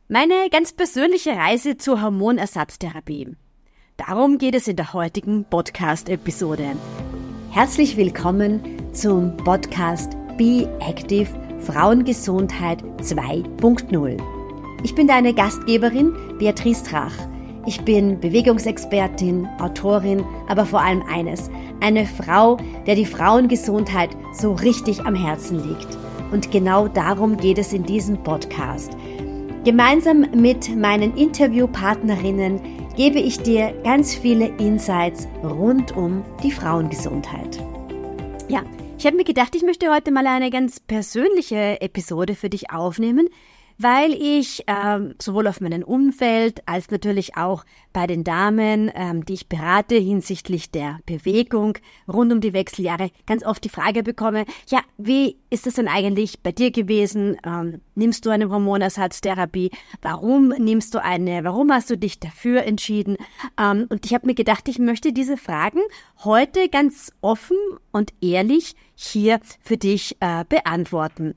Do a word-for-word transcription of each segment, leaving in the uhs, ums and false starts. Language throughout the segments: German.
Meine ganz persönliche Reise zur Hormonersatztherapie. Darum geht es in der heutigen Podcast-Episode. Herzlich willkommen zum Podcast Be Active Frauengesundheit zwei Punkt null. Ich bin deine Gastgeberin Beatrice Trach. Ich bin Bewegungsexpertin, Autorin, aber vor allem eines, eine Frau, der die Frauengesundheit so richtig am Herzen liegt. Und genau darum geht es in diesem Podcast. Gemeinsam mit meinen Interviewpartnerinnen gebe ich dir ganz viele Insights rund um die Frauengesundheit. Ja, ich habe mir gedacht, ich möchte heute mal eine ganz persönliche Episode für dich aufnehmen, weil ich ähm, sowohl auf meinem Umfeld als natürlich auch bei den Damen, ähm, die ich berate hinsichtlich der Bewegung rund um die Wechseljahre, ganz oft die Frage bekomme, ja, wie ist das denn eigentlich bei dir gewesen? Ähm, nimmst du eine Hormonersatztherapie? Warum nimmst du eine? Warum hast du dich dafür entschieden? Ähm, und ich habe mir gedacht, ich möchte diese Fragen heute ganz offen und ehrlich hier für dich äh, beantworten.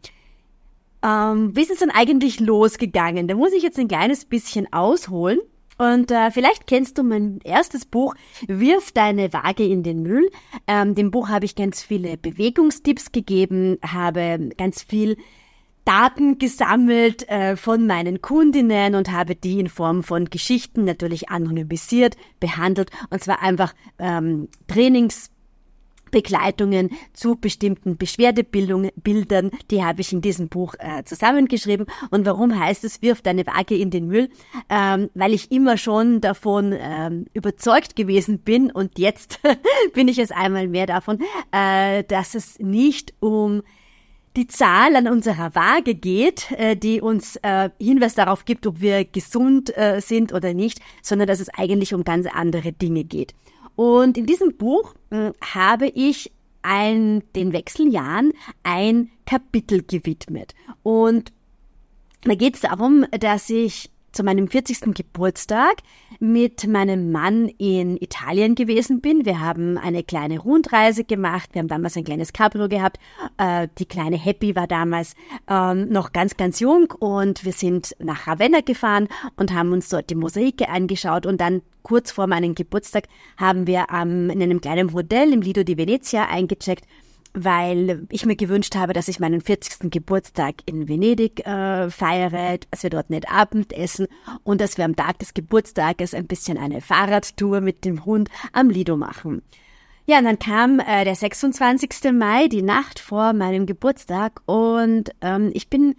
Ähm, wie ist es denn eigentlich losgegangen? Da muss ich jetzt ein kleines bisschen ausholen. Und äh, vielleicht kennst du mein erstes Buch, Wirf deine Waage in den Müll. Ähm, dem Buch habe ich ganz viele Bewegungstipps gegeben, habe ganz viel Daten gesammelt äh, von meinen Kundinnen und habe die in Form von Geschichten natürlich anonymisiert, behandelt. Und zwar einfach ähm, Trainings Begleitungen zu bestimmten Beschwerdebildern, die habe ich in diesem Buch äh, zusammengeschrieben. Und warum heißt es, wirf deine Waage in den Müll? Ähm, weil ich immer schon davon ähm, überzeugt gewesen bin und jetzt bin ich es einmal mehr davon, äh, dass es nicht um die Zahl an unserer Waage geht, äh, die uns äh, Hinweis darauf gibt, ob wir gesund äh, sind oder nicht, sondern dass es eigentlich um ganz andere Dinge geht. Und in diesem Buch äh, habe ich ein, den Wechseljahren ein Kapitel gewidmet. Und da geht es darum, dass ich zu meinem vierzigsten Geburtstag mit meinem Mann in Italien gewesen bin. Wir haben eine kleine Rundreise gemacht. Wir haben damals ein kleines Cabrio gehabt. Äh, die kleine Happy war damals ähm, noch ganz, ganz jung und wir sind nach Ravenna gefahren und haben uns dort die Mosaike angeschaut und dann kurz vor meinem Geburtstag haben wir ähm, in einem kleinen Hotel im Lido di Venezia eingecheckt, weil ich mir gewünscht habe, dass ich meinen vierzigsten Geburtstag in Venedig äh, feiere, dass wir dort nicht Abendessen und dass wir am Tag des Geburtstages ein bisschen eine Fahrradtour mit dem Hund am Lido machen. Ja, und dann kam äh, der sechsundzwanzigsten Mai, die Nacht vor meinem Geburtstag und ähm, ich bin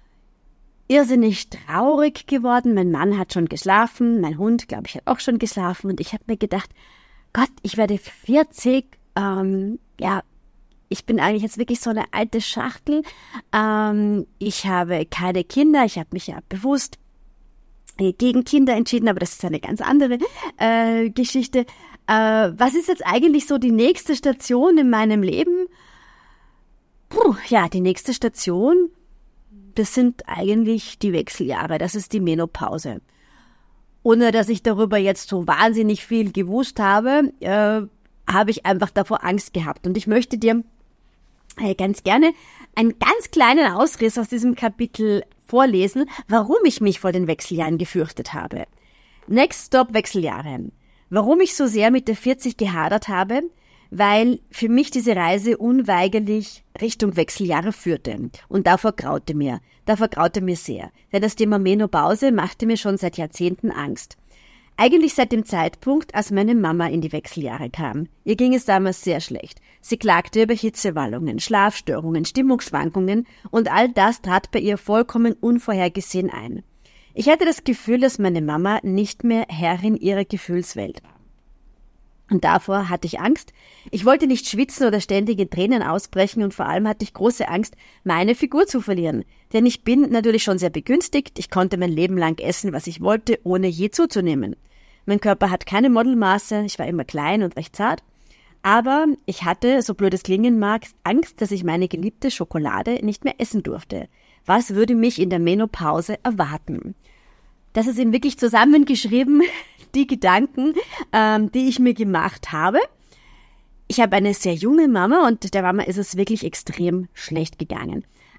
irrsinnig traurig geworden. Mein Mann hat schon geschlafen, mein Hund, glaube ich, hat auch schon geschlafen und ich habe mir gedacht, Gott, ich werde vierzig, ähm, ja, ich bin eigentlich jetzt wirklich so eine alte Schachtel. Ähm, ich habe keine Kinder. Ich habe mich ja bewusst gegen Kinder entschieden, aber das ist eine ganz andere äh, Geschichte. Äh, was ist jetzt eigentlich so die nächste Station in meinem Leben? Puh, ja, die nächste Station, das sind eigentlich die Wechseljahre. Das ist die Menopause. Ohne dass ich darüber jetzt so wahnsinnig viel gewusst habe, äh, habe ich einfach davor Angst gehabt. Und ich möchte dir ganz gerne einen ganz kleinen Ausriss aus diesem Kapitel vorlesen, warum ich mich vor den Wechseljahren gefürchtet habe. Next Stop Wechseljahre. Warum ich so sehr mit der vierzig gehadert habe, weil für mich diese Reise unweigerlich Richtung Wechseljahre führte. Und davor graute mir, davor graute mir sehr. Denn das Thema Menopause machte mir schon seit Jahrzehnten Angst. Eigentlich seit dem Zeitpunkt, als meine Mama in die Wechseljahre kam. Ihr ging es damals sehr schlecht. Sie klagte über Hitzewallungen, Schlafstörungen, Stimmungsschwankungen und all das trat bei ihr vollkommen unvorhergesehen ein. Ich hatte das Gefühl, dass meine Mama nicht mehr Herrin ihrer Gefühlswelt war. Und davor hatte ich Angst. Ich wollte nicht schwitzen oder ständig in Tränen ausbrechen und vor allem hatte ich große Angst, meine Figur zu verlieren. Denn ich bin natürlich schon sehr begünstigt. Ich konnte mein Leben lang essen, was ich wollte, ohne je zuzunehmen. Mein Körper hat keine Modelmaße. Ich war immer klein und recht zart. Aber ich hatte, so blöd es klingen mag, Angst, dass ich meine geliebte Schokolade nicht mehr essen durfte. Was würde mich in der Menopause erwarten? Das ist eben wirklich zusammengeschrieben, die Gedanken, ähm, die ich mir gemacht habe. Ich habe eine sehr junge Mama und der Mama ist es wirklich extrem schlecht gegangen.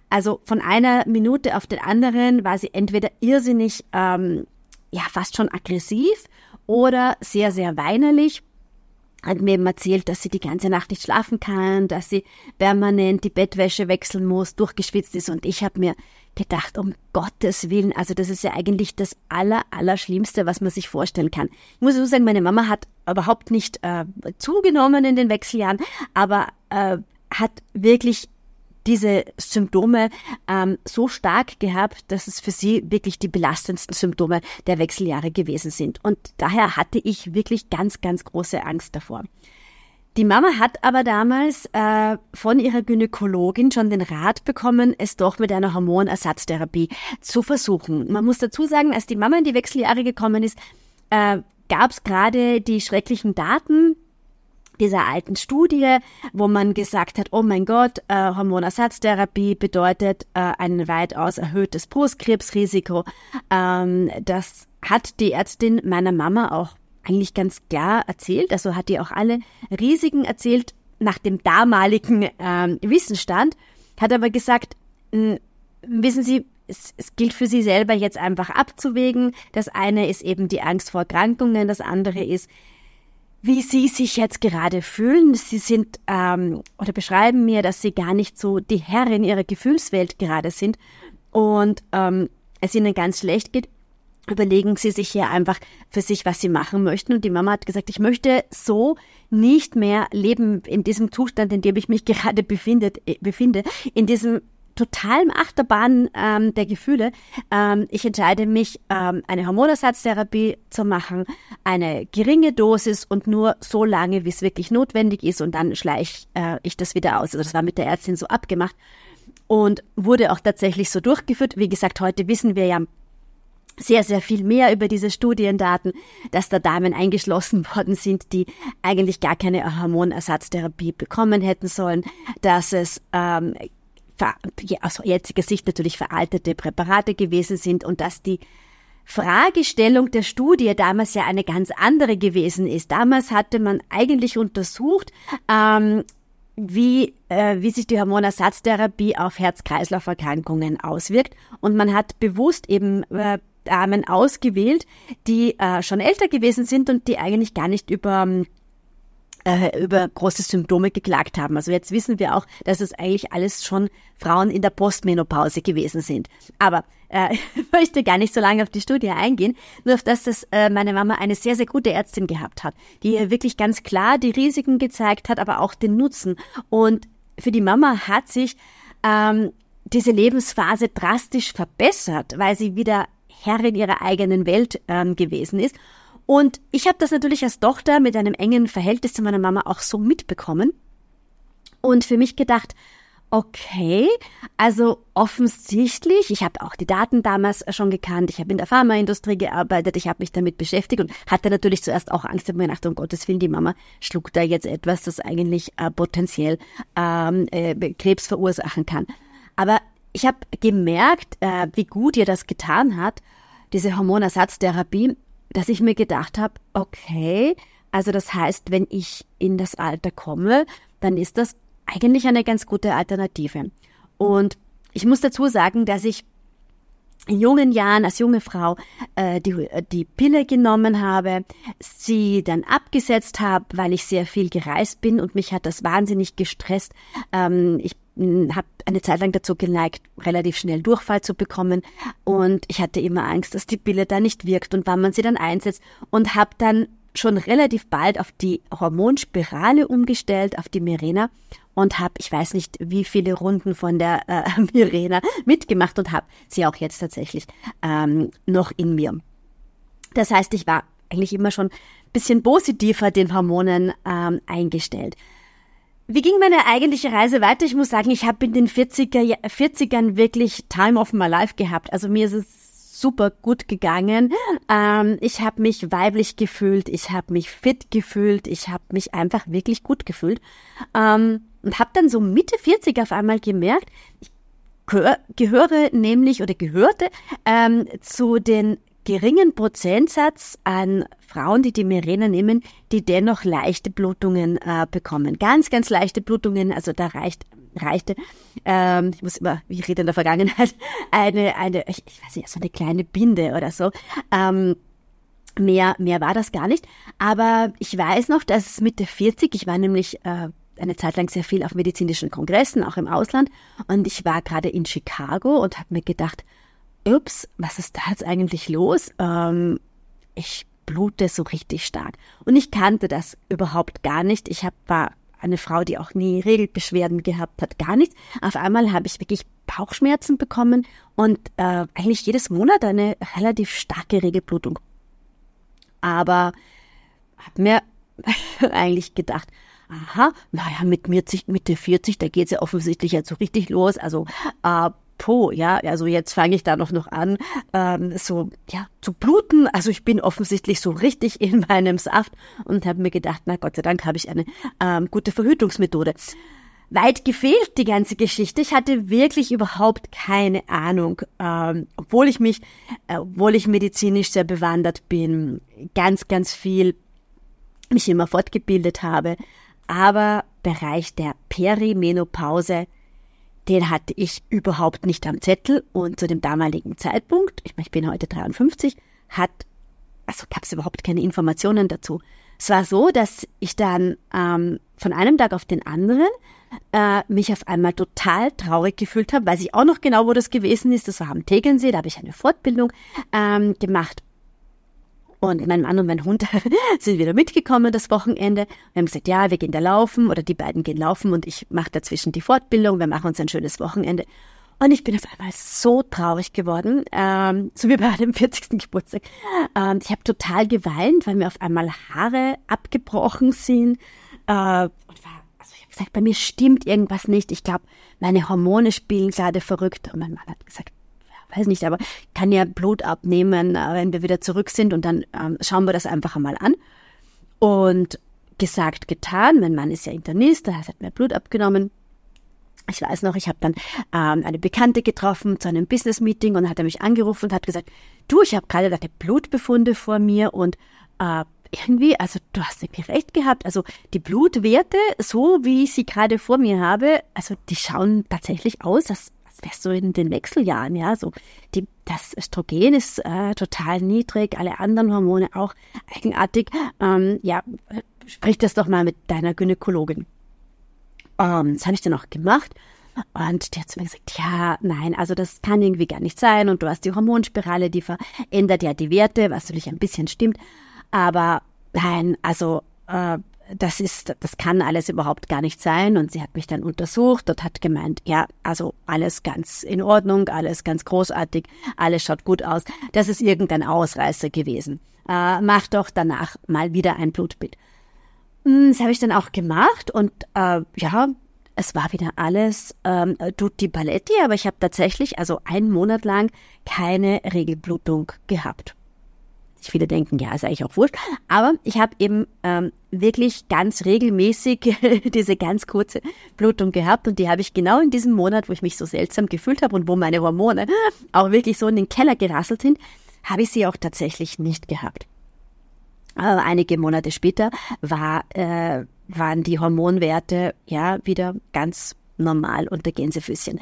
Also von einer Minute auf den anderen war sie entweder irrsinnig, ähm, ja fast schon aggressiv oder sehr, sehr weinerlich. Hat mir eben erzählt, dass sie die ganze Nacht nicht schlafen kann, dass sie permanent die Bettwäsche wechseln muss, durchgeschwitzt ist. Und ich habe mir gedacht, um Gottes Willen, also das ist ja eigentlich das aller, Allerschlimmste, was man sich vorstellen kann. Ich muss so sagen, meine Mama hat überhaupt nicht äh, zugenommen in den Wechseljahren, aber äh, hat wirklich diese Symptome ähm, so stark gehabt, dass es für sie wirklich die belastendsten Symptome der Wechseljahre gewesen sind. Und daher hatte ich wirklich ganz, ganz große Angst davor. Die Mama hat aber damals äh, von ihrer Gynäkologin schon den Rat bekommen, es doch mit einer Hormonersatztherapie zu versuchen. Man muss dazu sagen, als die Mama in die Wechseljahre gekommen ist, äh, gab es gerade die schrecklichen Daten dieser alten Studie, wo man gesagt hat, oh mein Gott, äh, Hormonersatztherapie bedeutet äh, ein weitaus erhöhtes Brustkrebsrisiko. Ähm, das hat die Ärztin meiner Mama auch eigentlich ganz klar erzählt, also hat die auch alle Risiken erzählt nach dem damaligen ähm, Wissensstand, hat aber gesagt, mh, wissen Sie, es, es gilt für Sie selber jetzt einfach abzuwägen. Das eine ist eben die Angst vor Erkrankungen, das andere ist, wie Sie sich jetzt gerade fühlen. Sie sind ähm, oder beschreiben mir, dass Sie gar nicht so die Herrin Ihrer Gefühlswelt gerade sind und ähm, es Ihnen ganz schlecht geht. Überlegen Sie sich hier einfach für sich, was Sie machen möchten. Und die Mama hat gesagt, ich möchte so nicht mehr leben in diesem Zustand, in dem ich mich gerade befinde, befinde in diesem totalen Achterbahn ähm, der Gefühle. Ähm, ich entscheide mich, ähm, eine Hormonersatztherapie zu machen, eine geringe Dosis und nur so lange, wie es wirklich notwendig ist, und dann schleiche äh, ich das wieder aus. Also das war mit der Ärztin so abgemacht und wurde auch tatsächlich so durchgeführt. Wie gesagt, heute wissen wir ja sehr, sehr viel mehr über diese Studiendaten, dass da Damen eingeschlossen worden sind, die eigentlich gar keine Hormonersatztherapie bekommen hätten sollen, dass es ähm, aus jetziger Sicht natürlich veraltete Präparate gewesen sind und dass die Fragestellung der Studie damals ja eine ganz andere gewesen ist. Damals hatte man eigentlich untersucht, ähm, wie, äh, wie sich die Hormonersatztherapie auf Herz-Kreislauf-Erkrankungen auswirkt, und man hat bewusst eben äh, Damen ausgewählt, die äh, schon älter gewesen sind und die eigentlich gar nicht über über große Symptome geklagt haben. Also jetzt wissen wir auch, dass es eigentlich alles schon Frauen in der Postmenopause gewesen sind. Aber äh, ich möchte gar nicht so lange auf die Studie eingehen, nur auf das, dass äh, meine Mama eine sehr, sehr gute Ärztin gehabt hat, die ihr wirklich ganz klar die Risiken gezeigt hat, aber auch den Nutzen. Und für die Mama hat sich ähm, diese Lebensphase drastisch verbessert, weil sie wieder Herrin ihrer eigenen Welt ähm, gewesen ist. Und ich habe das natürlich als Tochter mit einem engen Verhältnis zu meiner Mama auch so mitbekommen und für mich gedacht, okay, also offensichtlich, ich habe auch die Daten damals schon gekannt, ich habe in der Pharmaindustrie gearbeitet, ich habe mich damit beschäftigt und hatte natürlich zuerst auch Angst, habe mir gedacht, um Gottes Willen, die Mama schluckt da jetzt etwas, das eigentlich äh, potenziell ähm, äh, Krebs verursachen kann. Aber ich habe gemerkt, äh, wie gut ihr das getan hat, diese Hormonersatztherapie, dass ich mir gedacht habe, okay, also das heißt, wenn ich in das Alter komme, dann ist das eigentlich eine ganz gute Alternative. Und ich muss dazu sagen, dass ich in jungen Jahren als junge Frau äh, die, die Pille genommen habe, sie dann abgesetzt habe, weil ich sehr viel gereist bin und mich hat das wahnsinnig gestresst. Ähm, ich habe eine Zeit lang dazu geneigt, relativ schnell Durchfall zu bekommen, und ich hatte immer Angst, dass die Pille da nicht wirkt und wann man sie dann einsetzt, und habe dann schon relativ bald auf die Hormonspirale umgestellt, auf die Mirena, und habe, ich weiß nicht, wie viele Runden von der äh, Mirena mitgemacht und habe sie auch jetzt tatsächlich ähm, noch in mir. Das heißt, ich war eigentlich immer schon ein bisschen positiver den Hormonen ähm, eingestellt. Wie ging meine eigentliche Reise weiter? Ich muss sagen, ich habe in den vierziger, vierzigern wirklich Time of my life gehabt. Also mir ist es super gut gegangen. Ähm, ich habe mich weiblich gefühlt, ich habe mich fit gefühlt, ich habe mich einfach wirklich gut gefühlt. Ähm, und habe dann so Mitte vierzig auf einmal gemerkt, ich gehöre, gehöre nämlich oder gehörte ähm, zu den geringen Prozentsatz an Frauen, die die Mirena nehmen, die dennoch leichte Blutungen äh, bekommen. Ganz, ganz leichte Blutungen, also da reicht reichte, ähm, ich muss immer, wie ich rede in der Vergangenheit, eine, eine, ich, ich weiß nicht, so eine kleine Binde oder so. Ähm, mehr, mehr war das gar nicht. Aber ich weiß noch, dass Mitte vierzig, ich war nämlich äh, eine Zeit lang sehr viel auf medizinischen Kongressen, auch im Ausland. Und ich war gerade in Chicago und habe mir gedacht, ups, was ist da jetzt eigentlich los? Ähm, ich blute so richtig stark. Und ich kannte das überhaupt gar nicht. Ich hab, war eine Frau, die auch nie Regelbeschwerden gehabt hat, gar nichts. Auf einmal habe ich wirklich Bauchschmerzen bekommen und äh, eigentlich jedes Monat eine relativ starke Regelblutung. Aber habe mir eigentlich gedacht, aha, naja, mit Mitte vierzig, da geht's ja offensichtlich jetzt so richtig los. Also äh, Po, ja, also jetzt fange ich da noch noch an, ähm, so ja zu bluten. Also ich bin offensichtlich so richtig in meinem Saft und habe mir gedacht, na Gott sei Dank habe ich eine ähm, gute Verhütungsmethode. Weit gefehlt die ganze Geschichte. Ich hatte wirklich überhaupt keine Ahnung, ähm, obwohl ich mich, äh, obwohl ich medizinisch sehr bewandert bin, ganz, ganz viel mich immer fortgebildet habe. Aber Bereich der Perimenopause, den hatte ich überhaupt nicht am Zettel. Und zu dem damaligen Zeitpunkt, ich, ich bin heute dreiundfünfzig, hat, also gab es überhaupt keine Informationen dazu. Es war so, dass ich dann ähm, von einem Tag auf den anderen äh, mich auf einmal total traurig gefühlt habe, weiß ich auch noch genau, wo das gewesen ist. Das war am Tegernsee, da habe ich eine Fortbildung ähm, gemacht. Und mein Mann und mein Hund sind wieder mitgekommen das Wochenende. Wir haben gesagt, ja, wir gehen da laufen oder die beiden gehen laufen und ich mache dazwischen die Fortbildung. Wir machen uns ein schönes Wochenende. Und ich bin auf einmal so traurig geworden, ähm, so wie bei meinem vierzigsten Geburtstag. Ähm, ich habe total geweint, weil mir auf einmal Haare abgebrochen sind. Äh, und war, also ich habe gesagt, bei mir stimmt irgendwas nicht. Ich glaube, meine Hormone spielen gerade verrückt. Und mein Mann hat gesagt, weiß nicht, aber kann ja Blut abnehmen, wenn wir wieder zurück sind und dann ähm, schauen wir das einfach einmal an. Und gesagt, getan, mein Mann ist ja Internist, der hat mir Blut abgenommen. Ich weiß noch, ich habe dann ähm, eine Bekannte getroffen zu einem Business-Meeting und dann hat er mich angerufen und hat gesagt, du, ich habe gerade deine Blutbefunde vor mir und äh, irgendwie, also du hast irgendwie recht gehabt, also die Blutwerte, so wie ich sie gerade vor mir habe, also die schauen tatsächlich aus, als wärst du in den Wechseljahren, ja, so die, das Östrogen ist äh, total niedrig, alle anderen Hormone auch eigenartig, ähm, ja, sprich das doch mal mit deiner Gynäkologin. Ähm, das habe ich dann auch gemacht und die hat zu mir gesagt, ja, nein, also das kann irgendwie gar nicht sein und du hast die Hormonspirale, die verändert ja die Werte, was natürlich ein bisschen stimmt, aber nein, also äh, das ist, das kann alles überhaupt gar nicht sein. Und sie hat mich dann untersucht und hat gemeint, ja, also alles ganz in Ordnung, alles ganz großartig, alles schaut gut aus. Das ist irgendein Ausreißer gewesen. Äh, mach doch danach mal wieder ein Blutbild. Das habe ich dann auch gemacht und äh, ja, es war wieder alles ähm, tutti paletti, aber ich habe tatsächlich also einen Monat lang keine Regelblutung gehabt. Viele denken, ja, ist eigentlich auch wurscht. Aber ich habe eben ähm, wirklich ganz regelmäßig diese ganz kurze Blutung gehabt und die habe ich genau in diesem Monat, wo ich mich so seltsam gefühlt habe und wo meine Hormone auch wirklich so in den Keller gerasselt sind, habe ich sie auch tatsächlich nicht gehabt. Aber einige Monate später war, äh, waren die Hormonwerte ja wieder ganz normal unter Gänsefüßchen.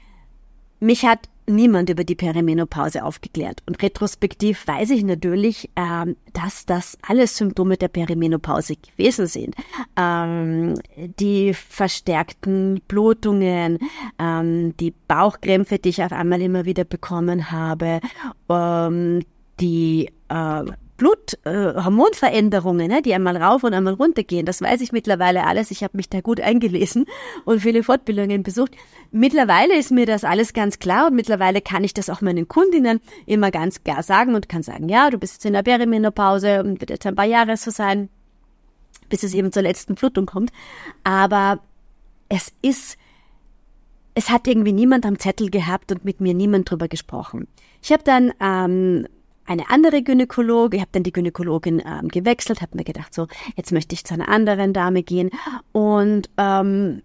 Mich hat niemand über die Perimenopause aufgeklärt. Und retrospektiv weiß ich natürlich, ähm, dass das alles Symptome der Perimenopause gewesen sind. Ähm, die verstärkten Blutungen, ähm, die Bauchkrämpfe, die ich auf einmal immer wieder bekommen habe, ähm, die äh, Blut, äh, Hormonveränderungen, ne, die einmal rauf und einmal runter gehen, das weiß ich mittlerweile alles. Ich habe mich da gut eingelesen und viele Fortbildungen besucht. Mittlerweile ist mir das alles ganz klar und mittlerweile kann ich das auch meinen Kundinnen immer ganz klar sagen und kann sagen, ja, du bist jetzt in der Perimenopause und wird jetzt ein paar Jahre so sein, bis es eben zur letzten Blutung kommt. Aber es ist, es hat irgendwie niemand am Zettel gehabt und mit mir niemand drüber gesprochen. Ich habe dann ähm, eine andere Gynäkologin, ich habe dann die Gynäkologin ähm, gewechselt, habe mir gedacht, so, jetzt möchte ich zu einer anderen Dame gehen und ähm,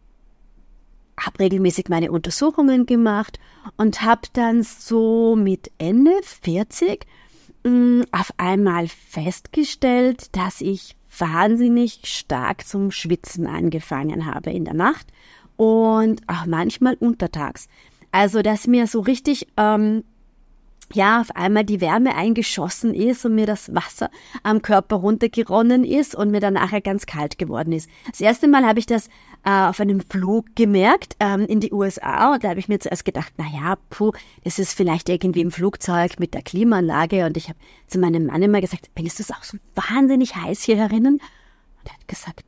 habe regelmäßig meine Untersuchungen gemacht und habe dann so mit Ende vierzig mh, auf einmal festgestellt, dass ich wahnsinnig stark zum Schwitzen angefangen habe in der Nacht und auch manchmal untertags. Also, dass mir so richtig, ähm, ja, auf einmal die Wärme eingeschossen ist und mir das Wasser am Körper runtergeronnen ist und mir dann nachher ganz kalt geworden ist. Das erste Mal habe ich das äh, auf einem Flug gemerkt ähm, in die U S A und da habe ich mir zuerst gedacht, na ja, puh, das ist vielleicht irgendwie im Flugzeug mit der Klimaanlage und ich habe zu meinem Mann immer gesagt, findest du es auch so wahnsinnig heiß hier herinnen? Und er hat gesagt,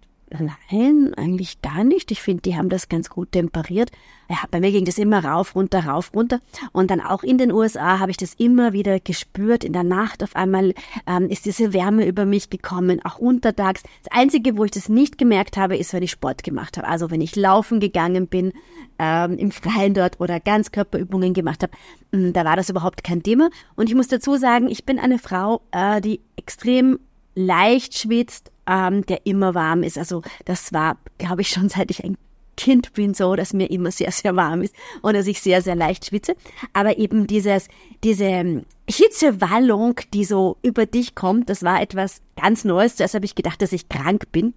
nein, eigentlich gar nicht. Ich finde, die haben das ganz gut temperiert. Ja, bei mir ging das immer rauf, runter, rauf, runter. Und dann auch in den U S A habe ich das immer wieder gespürt. In der Nacht auf einmal ähm, ist diese Wärme über mich gekommen, auch untertags. Das Einzige, wo ich das nicht gemerkt habe, ist, wenn ich Sport gemacht habe. Also wenn ich laufen gegangen bin, ähm, im Freien dort oder Ganzkörperübungen gemacht habe, mh, da war das überhaupt kein Thema. Und ich muss dazu sagen, ich bin eine Frau, äh, die extrem leicht schwitzt, ähm, der immer warm ist. Also das war, glaube ich, schon seit ich ein Kind bin so, dass mir immer sehr, sehr warm ist und dass ich sehr, sehr leicht schwitze. Aber eben dieses, diese Hitzewallung, die so über dich kommt, das war etwas ganz Neues. Zuerst habe ich gedacht, dass ich krank bin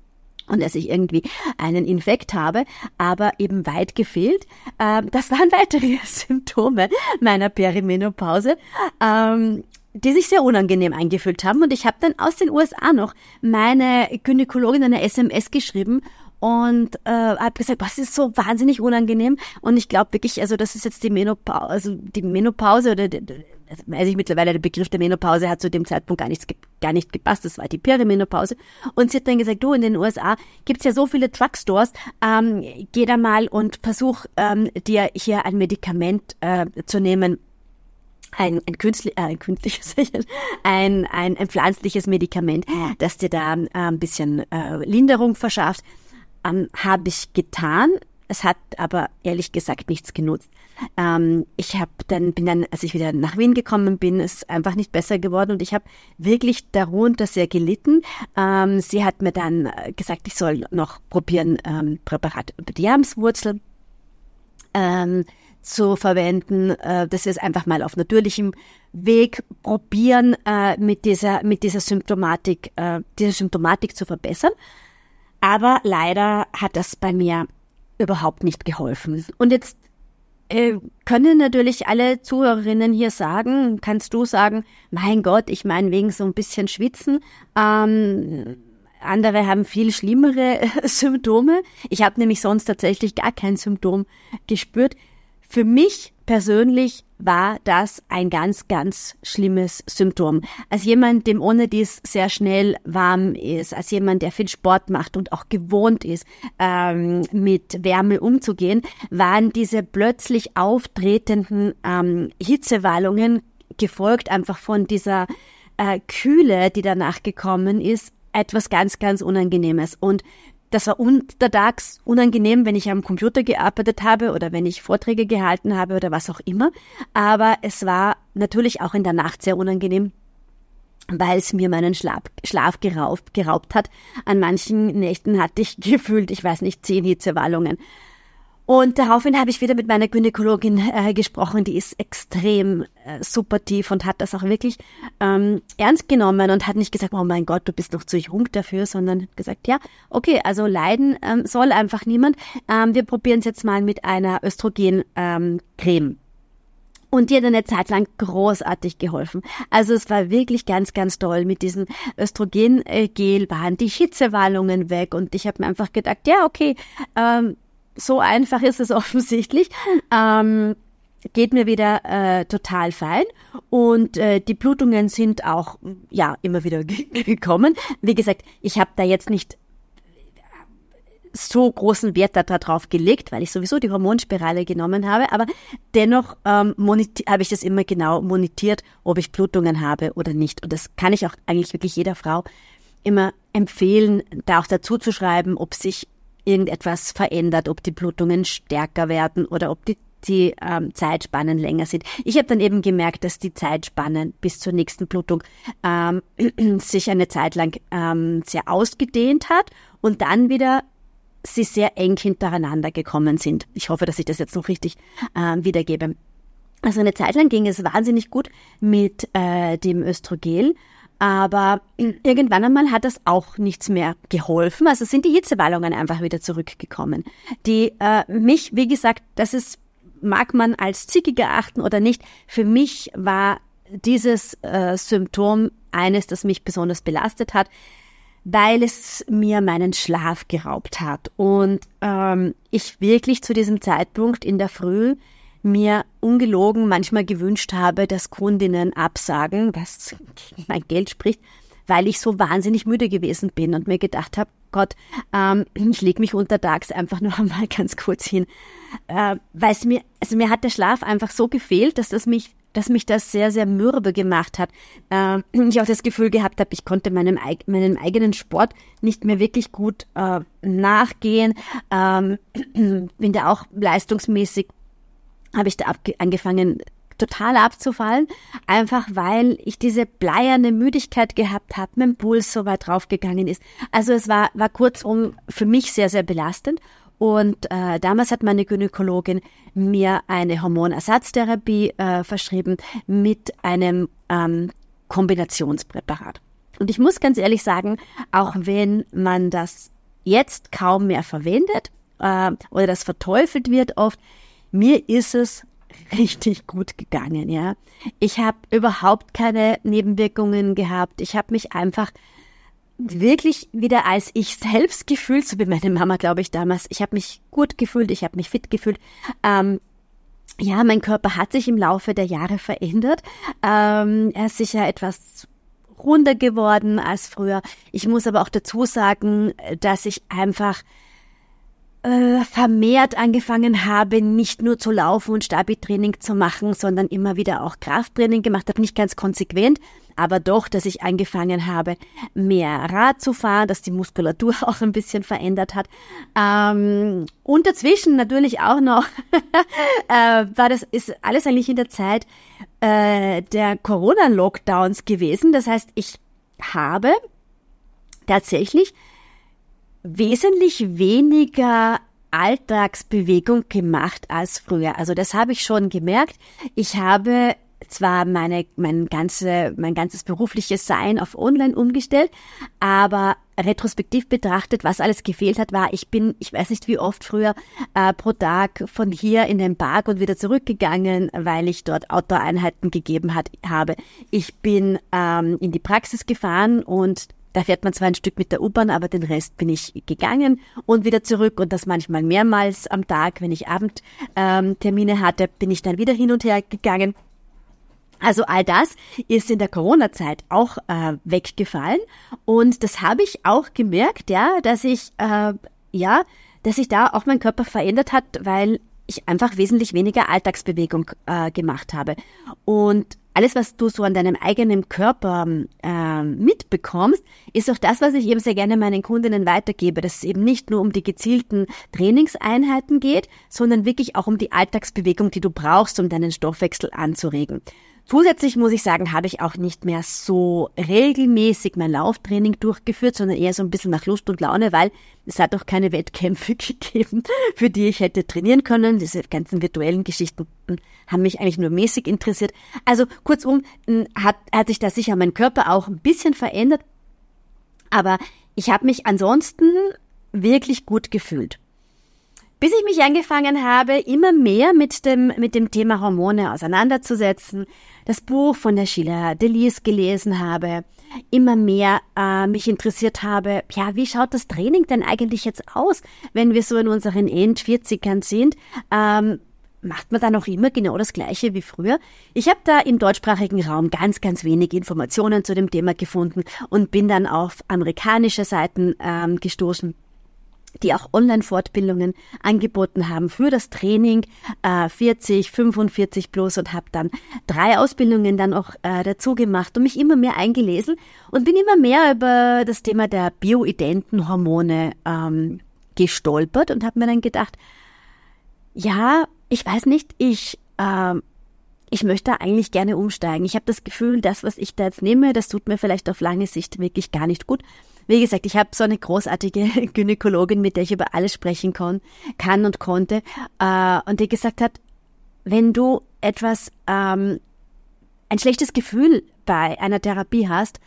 und dass ich irgendwie einen Infekt habe, aber eben weit gefehlt. Ähm, das waren weitere Symptome meiner Perimenopause. Ähm, die sich sehr unangenehm eingefühlt haben. Und ich habe dann aus den U S A noch meine Gynäkologin eine S M S geschrieben und äh, habe gesagt, was ist so wahnsinnig unangenehm. Und ich glaube wirklich, also das ist jetzt die Menopause, also die Menopause oder die, also weiß ich mittlerweile, der Begriff der Menopause hat zu dem Zeitpunkt gar nicht, gar nicht gepasst. Das war die Perimenopause. Und sie hat dann gesagt, du, in den U S A gibt's ja so viele Drugstores, ähm, geh da mal und versuch ähm, dir hier ein Medikament äh, zu nehmen, Ein, ein, künstlich, äh, ein künstliches, ein, ein, ein pflanzliches Medikament, das dir da äh, ein bisschen äh, Linderung verschafft, ähm, habe ich getan. Es hat aber ehrlich gesagt nichts genutzt. Ähm, ich habe dann, bin dann, als ich wieder nach Wien gekommen bin, ist einfach nicht besser geworden und ich habe wirklich darunter sehr gelitten. Ähm, sie hat mir dann gesagt, ich soll noch probieren, ähm, Präparat über die Jamswurzel ähm, zu verwenden, äh, dass wir es einfach mal auf natürlichem Weg probieren, äh, mit dieser mit dieser Symptomatik, äh, diese Symptomatik zu verbessern. Aber leider hat das bei mir überhaupt nicht geholfen. Und jetzt äh, können natürlich alle Zuhörerinnen hier sagen, kannst du sagen, mein Gott, ich meine wegen so ein bisschen Schwitzen, ähm, andere haben viel schlimmere Symptome. Ich habe nämlich sonst tatsächlich gar kein Symptom gespürt. Für mich persönlich war das ein ganz, ganz schlimmes Symptom. Als jemand, dem ohne dies sehr schnell warm ist, als jemand, der viel Sport macht und auch gewohnt ist, ähm, mit Wärme umzugehen, waren diese plötzlich auftretenden ähm, Hitzewallungen, gefolgt einfach von dieser äh, Kühle, die danach gekommen ist, etwas ganz, ganz Unangenehmes. Und das war untertags unangenehm, wenn ich am Computer gearbeitet habe oder wenn ich Vorträge gehalten habe oder was auch immer. Aber es war natürlich auch in der Nacht sehr unangenehm, weil es mir meinen Schlaf, Schlaf geraubt, geraubt hat. An manchen Nächten hatte ich gefühlt, ich weiß nicht, zehn Hitzewallungen. Und daraufhin habe ich wieder mit meiner Gynäkologin äh, gesprochen, die ist extrem äh, supportiv und hat das auch wirklich ähm, ernst genommen und hat nicht gesagt, oh mein Gott, du bist noch zu jung dafür, sondern hat gesagt, ja, okay, also leiden ähm, soll einfach niemand. Ähm, wir probieren es jetzt mal mit einer Östrogen-Creme. Ähm, Und die hat eine Zeit lang großartig geholfen. Also es war wirklich ganz, ganz toll. Mit diesem Östrogengel waren die Hitzewallungen weg und ich habe mir einfach gedacht, ja, okay, ähm, so einfach ist es offensichtlich. Ähm, geht mir wieder äh, total fein und äh, die Blutungen sind auch ja immer wieder gekommen. Wie gesagt, ich habe da jetzt nicht so großen Wert da drauf gelegt, weil ich sowieso die Hormonspirale genommen habe, aber dennoch ähm, habe ich das immer genau monitiert, ob ich Blutungen habe oder nicht. Und das kann ich auch eigentlich wirklich jeder Frau immer empfehlen, da auch dazu zu schreiben, ob sich irgendetwas verändert, ob die Blutungen stärker werden oder ob die, die ähm, Zeitspannen länger sind. Ich habe dann eben gemerkt, dass die Zeitspannen bis zur nächsten Blutung ähm, sich eine Zeit lang ähm, sehr ausgedehnt hat und dann wieder sie sehr eng hintereinander gekommen sind. Ich hoffe, dass ich das jetzt noch richtig äh, wiedergebe. Also eine Zeit lang ging es wahnsinnig gut mit äh, dem Östrogen. Aber irgendwann einmal hat das auch nichts mehr geholfen. Also sind die Hitzewallungen einfach wieder zurückgekommen. Die äh, mich, wie gesagt, das ist, mag man als zickig erachten oder nicht, für mich war dieses äh, Symptom eines, das mich besonders belastet hat, weil es mir meinen Schlaf geraubt hat. Und ähm, ich wirklich zu diesem Zeitpunkt in der Früh mir ungelogen manchmal gewünscht habe, dass Kundinnen absagen, was gegen mein Geld spricht, weil ich so wahnsinnig müde gewesen bin und mir gedacht habe, Gott, ähm, ich lege mich untertags einfach noch einmal ganz kurz hin. Äh, weil es mir, also mir hat der Schlaf einfach so gefehlt, dass das mich dass mich das sehr, sehr mürbe gemacht hat. Äh, ich auch das Gefühl gehabt habe, ich konnte meinem, meinem eigenen Sport nicht mehr wirklich gut äh, nachgehen. Ähm, bin da auch leistungsmäßig, habe ich da abge- angefangen, total abzufallen, einfach weil ich diese bleierne Müdigkeit gehabt habe, mein Puls so weit draufgegangen ist. Also es war, war kurzum für mich sehr, sehr belastend. Und äh, damals hat meine Gynäkologin mir eine Hormonersatztherapie äh, verschrieben mit einem ähm, Kombinationspräparat. Und ich muss ganz ehrlich sagen, auch wenn man das jetzt kaum mehr verwendet äh, oder das verteufelt wird oft, mir ist es richtig gut gegangen. Ja, ich habe überhaupt keine Nebenwirkungen gehabt. Ich habe mich einfach wirklich wieder als ich selbst gefühlt, so wie meine Mama, glaube ich, damals. Ich habe mich gut gefühlt, ich habe mich fit gefühlt. Ähm, ja, mein Körper hat sich im Laufe der Jahre verändert. Ähm, er ist sicher etwas runder geworden als früher. Ich muss aber auch dazu sagen, dass ich einfach äh, vermehrt angefangen habe, nicht nur zu laufen und Stabi-Training zu machen, sondern immer wieder auch Krafttraining gemacht habe. Nicht ganz konsequent, aber doch, dass ich angefangen habe, mehr Rad zu fahren, dass die Muskulatur auch ein bisschen verändert hat. Ähm, und dazwischen natürlich auch noch, äh, war das, ist alles eigentlich in der Zeit äh, der Corona-Lockdowns gewesen. Das heißt, ich habe tatsächlich wesentlich weniger Alltagsbewegung gemacht als früher. Also das habe ich schon gemerkt. Ich habe zwar meine, mein, ganze, mein ganzes berufliches Sein auf Online umgestellt, aber retrospektiv betrachtet, was alles gefehlt hat, war, ich bin, ich weiß nicht wie oft früher, äh, pro Tag von hier in den Park und wieder zurückgegangen, weil ich dort Outdoor-Einheiten gegeben hat, habe. Ich bin ähm, in die Praxis gefahren und da fährt man zwar ein Stück mit der U-Bahn, aber den Rest bin ich gegangen und wieder zurück und das manchmal mehrmals am Tag. Wenn ich Abendtermine ähm, hatte, bin ich dann wieder hin und her gegangen. Also all das ist in der Corona-Zeit auch äh, weggefallen und das habe ich auch gemerkt, ja, dass ich äh, ja, dass sich da auch mein Körper verändert hat, weil ich einfach wesentlich weniger Alltagsbewegung äh, gemacht habe. Und alles, was du so an deinem eigenen Körper äh, mitbekommst, ist auch das, was ich eben sehr gerne meinen Kundinnen weitergebe, dass es eben nicht nur um die gezielten Trainingseinheiten geht, sondern wirklich auch um die Alltagsbewegung, die du brauchst, um deinen Stoffwechsel anzuregen. Zusätzlich muss ich sagen, habe ich auch nicht mehr so regelmäßig mein Lauftraining durchgeführt, sondern eher so ein bisschen nach Lust und Laune, weil es hat auch keine Wettkämpfe gegeben, für die ich hätte trainieren können. Diese ganzen virtuellen Geschichten haben mich eigentlich nur mäßig interessiert. Also kurzum hat, hat sich da sicher mein Körper auch ein bisschen verändert, aber ich habe mich ansonsten wirklich gut gefühlt. Bis ich mich angefangen habe, immer mehr mit dem, mit dem Thema Hormone auseinanderzusetzen, das Buch von der Sheila Delis gelesen habe, immer mehr äh, mich interessiert habe, ja, wie schaut das Training denn eigentlich jetzt aus, wenn wir so in unseren End-vierzigern sind? Ähm, macht man da noch immer genau das Gleiche wie früher? Ich habe da im deutschsprachigen Raum ganz, ganz wenig Informationen zu dem Thema gefunden und bin dann auf amerikanische Seiten ähm, gestoßen, die auch Online-Fortbildungen angeboten haben für das Training äh, vierzig, fünfundvierzig plus und habe dann drei Ausbildungen dann auch äh, dazu gemacht und mich immer mehr eingelesen und bin immer mehr über das Thema der bioidenten Hormone ähm, gestolpert und habe mir dann gedacht, ja, ich weiß nicht, ich äh, ich möchte eigentlich gerne umsteigen. Ich habe das Gefühl, das, was ich da jetzt nehme, das tut mir vielleicht auf lange Sicht wirklich gar nicht gut. Wie gesagt, ich habe so eine großartige Gynäkologin, mit der ich über alles sprechen kon- kann und konnte, äh, und die gesagt hat, wenn du etwas, ähm, ein schlechtes Gefühl bei einer Therapie hast,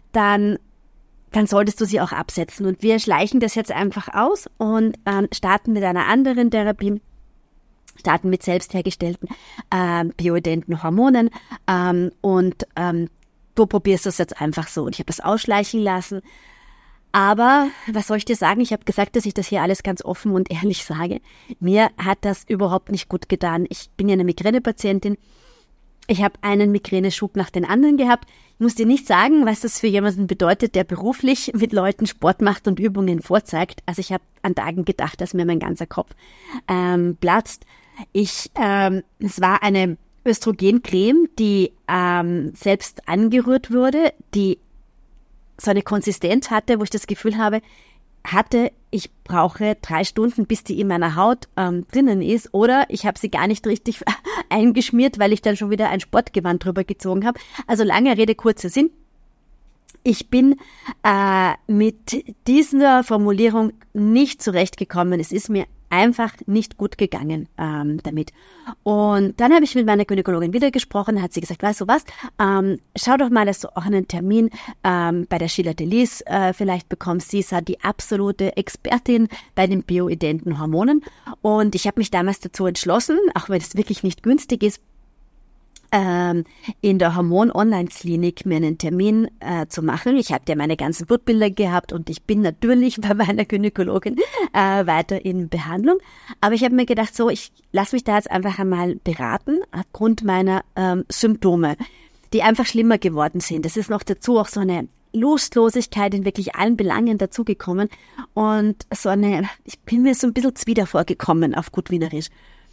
dann, dann solltest du sie auch absetzen. Und wir schleichen das jetzt einfach aus und ähm, starten mit einer anderen Therapie, starten mit selbst hergestellten äh, bioidenten Hormonen ähm, und ähm, du probierst das jetzt einfach so. Und ich habe das ausschleichen lassen. Aber was soll ich dir sagen? Ich habe gesagt, dass ich das hier alles ganz offen und ehrlich sage. Mir hat das überhaupt nicht gut getan. Ich bin ja eine Migränepatientin. Ich habe einen Migräneschub nach den anderen gehabt. Ich muss dir nicht sagen, was das für jemanden bedeutet, der beruflich mit Leuten Sport macht und Übungen vorzeigt. Also ich habe an Tagen gedacht, dass mir mein ganzer Kopf ähm, platzt. Ich, ähm, es war eine Östrogencreme, die ähm, selbst angerührt wurde, die so eine Konsistenz hatte, wo ich das Gefühl habe, hatte, ich brauche drei Stunden, bis die in meiner Haut ähm, drinnen ist, oder ich habe sie gar nicht richtig eingeschmiert, weil ich dann schon wieder ein Sportgewand drüber gezogen habe. Also lange Rede, kurzer Sinn. Ich bin äh, mit dieser Formulierung nicht zurechtgekommen. Es ist mir einfach nicht gut gegangen ähm, damit. Und dann habe ich mit meiner Gynäkologin wieder gesprochen, hat sie gesagt, weißt du was, ähm, schau doch mal, dass du auch einen Termin ähm, bei der Sheila Delis äh, vielleicht bekommst. Sie ist ja die absolute Expertin bei den bioidenten Hormonen. Und ich habe mich damals dazu entschlossen, auch wenn es wirklich nicht günstig ist, ähm, in der Hormon-Online-Klinik mir einen Termin äh, zu machen. Ich habe ja meine ganzen Blutbilder gehabt und ich bin natürlich bei meiner Gynäkologin äh, weiter in Behandlung. Aber ich habe mir gedacht, so, ich lasse mich da jetzt einfach einmal beraten aufgrund meiner ähm, Symptome, die einfach schlimmer geworden sind. Es ist noch dazu auch so eine Lustlosigkeit in wirklich allen Belangen dazugekommen und so eine, ich bin mir so ein bisschen zwider vorgekommen auf gut Wienerisch.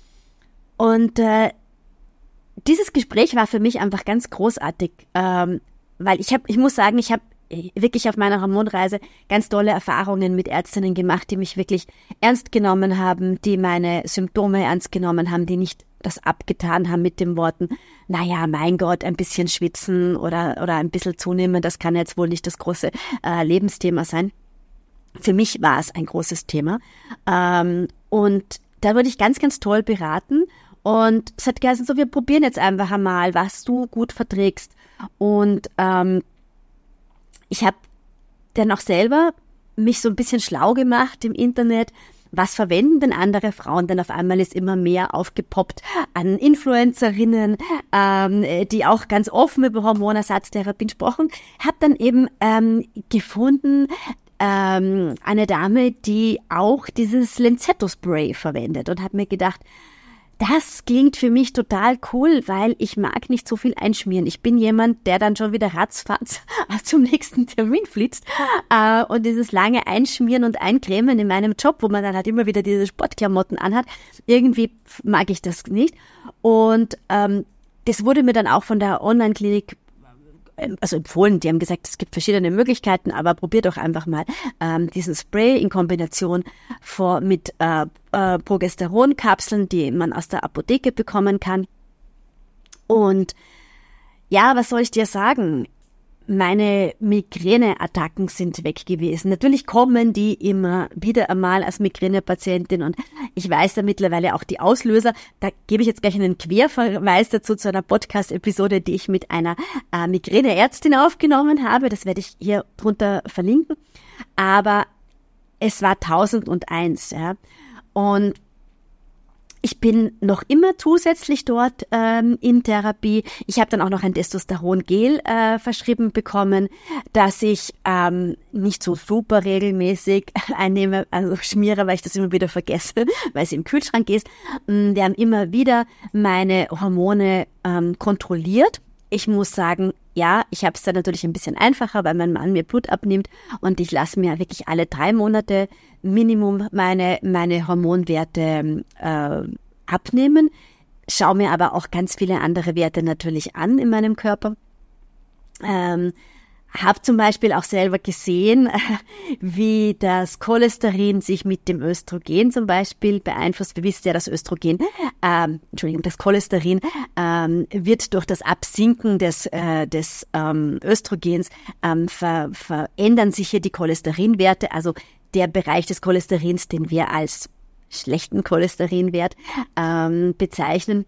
Und äh, dieses Gespräch war für mich einfach ganz großartig, ähm, weil ich habe, ich muss sagen, ich habe wirklich auf meiner Hormonreise ganz tolle Erfahrungen mit Ärztinnen gemacht, die mich wirklich ernst genommen haben, die meine Symptome ernst genommen haben, die nicht das abgetan haben mit den Worten, naja, mein Gott, ein bisschen schwitzen oder oder ein bisschen zunehmen, das kann jetzt wohl nicht das große äh, Lebensthema sein. Für mich war es ein großes Thema. Ähm, und da wurde ich ganz, ganz toll beraten. Und es hat geheißen, so, wir probieren jetzt einfach einmal, was du gut verträgst. Und ähm, ich habe dann auch selber mich so ein bisschen schlau gemacht im Internet. Was verwenden denn andere Frauen? Denn auf einmal ist immer mehr aufgepoppt an Influencerinnen, ähm, die auch ganz offen über Hormonersatztherapien sprechen. Habe dann eben ähm, gefunden, ähm, eine Dame, die auch dieses Lenzetto-Spray verwendet und habe mir gedacht, das klingt für mich total cool, weil ich mag nicht so viel einschmieren. Ich bin jemand, der dann schon wieder ratzfatz zum nächsten Termin flitzt. Äh, und dieses lange Einschmieren und Eincremen in meinem Job, wo man dann halt immer wieder diese Sportklamotten anhat, irgendwie mag ich das nicht. Und ähm, das wurde mir dann auch von der Online-Klinik also empfohlen, die haben gesagt, es gibt verschiedene Möglichkeiten, aber probier doch einfach mal ähm, diesen Spray in Kombination vor, mit äh, äh, Progesteronkapseln, die man aus der Apotheke bekommen kann. Und ja, was soll ich dir sagen? Meine Migräneattacken sind weg gewesen. Natürlich kommen die immer wieder einmal als Migränepatientin und ich weiß da mittlerweile auch die Auslöser. Da gebe ich jetzt gleich einen Querverweis dazu zu einer Podcast-Episode, die ich mit einer äh, Migräneärztin aufgenommen habe. Das werde ich hier drunter verlinken. Aber es war tausendundeins, ja. Und ich bin noch immer zusätzlich dort ähm, in Therapie. Ich habe dann auch noch ein Testosteron-Gel äh, verschrieben bekommen, das ich ähm, nicht so super regelmäßig einnehme, also schmiere, weil ich das immer wieder vergesse, weil es im Kühlschrank ist. Wir haben immer wieder meine Hormone ähm, kontrolliert. Ich muss sagen, ja, ich habe es dann natürlich ein bisschen einfacher, weil mein Mann mir Blut abnimmt und ich lasse mir wirklich alle drei Monate Minimum meine meine Hormonwerte äh, abnehmen, schaue mir aber auch ganz viele andere Werte natürlich an in meinem Körper. Ähm, habe zum Beispiel auch selber gesehen, wie das Cholesterin sich mit dem Östrogen zum Beispiel beeinflusst. Wir wissen ja, das Östrogen, ähm, Entschuldigung, das Cholesterin ähm, wird durch das Absinken des, äh, des ähm, Östrogens ähm, ver, verändern sich hier die Cholesterinwerte. Also der Bereich des Cholesterins, den wir als schlechten Cholesterinwert ähm, bezeichnen.